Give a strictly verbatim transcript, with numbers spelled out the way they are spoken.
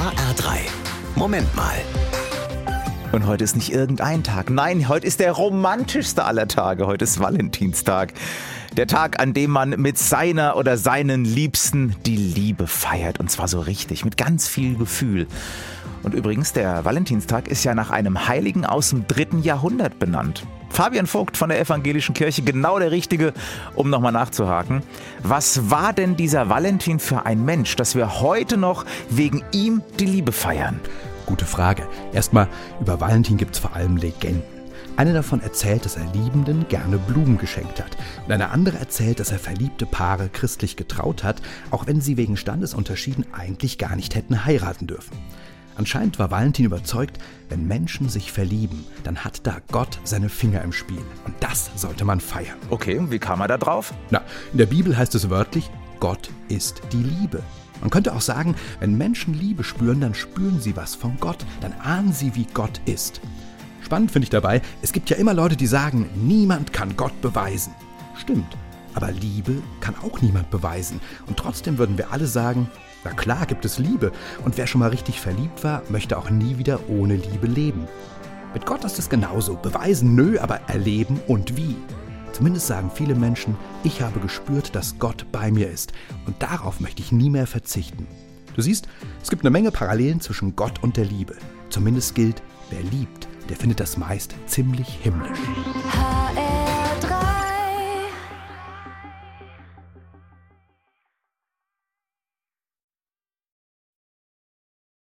H R drei. Moment mal. Und heute ist nicht irgendein Tag. Nein, heute ist der romantischste aller Tage. Heute ist Valentinstag. Der Tag, an dem man mit seiner oder seinen Liebsten die Liebe feiert. Und zwar so richtig, mit ganz viel Gefühl. Und übrigens, der Valentinstag ist ja nach einem Heiligen aus dem dritten Jahrhundert benannt. Fabian Vogt von der Evangelischen Kirche, genau der Richtige, um nochmal nachzuhaken. Was war denn dieser Valentin für ein Mensch, dass wir heute noch wegen ihm die Liebe feiern? Gute Frage. Erstmal, über Valentin gibt es vor allem Legenden. Eine davon erzählt, dass er Liebenden gerne Blumen geschenkt hat. Und eine andere erzählt, dass er verliebte Paare christlich getraut hat, auch wenn sie wegen Standesunterschieden eigentlich gar nicht hätten heiraten dürfen. Anscheinend war Valentin überzeugt, wenn Menschen sich verlieben, dann hat da Gott seine Finger im Spiel. Und das sollte man feiern. Okay, und wie kam er da drauf? Na, in der Bibel heißt es wörtlich, Gott ist die Liebe. Man könnte auch sagen, wenn Menschen Liebe spüren, dann spüren sie was von Gott, dann ahnen sie, wie Gott ist. Spannend finde ich dabei, es gibt ja immer Leute, die sagen, niemand kann Gott beweisen. Stimmt, aber Liebe kann auch niemand beweisen. Und trotzdem würden wir alle sagen, na klar gibt es Liebe. Und wer schon mal richtig verliebt war, möchte auch nie wieder ohne Liebe leben. Mit Gott ist es genauso. Beweisen nö, aber erleben und wie. Zumindest sagen viele Menschen, ich habe gespürt, dass Gott bei mir ist. Und darauf möchte ich nie mehr verzichten. Du siehst, es gibt eine Menge Parallelen zwischen Gott und der Liebe. Zumindest gilt, wer liebt, der findet das meist ziemlich himmlisch. H R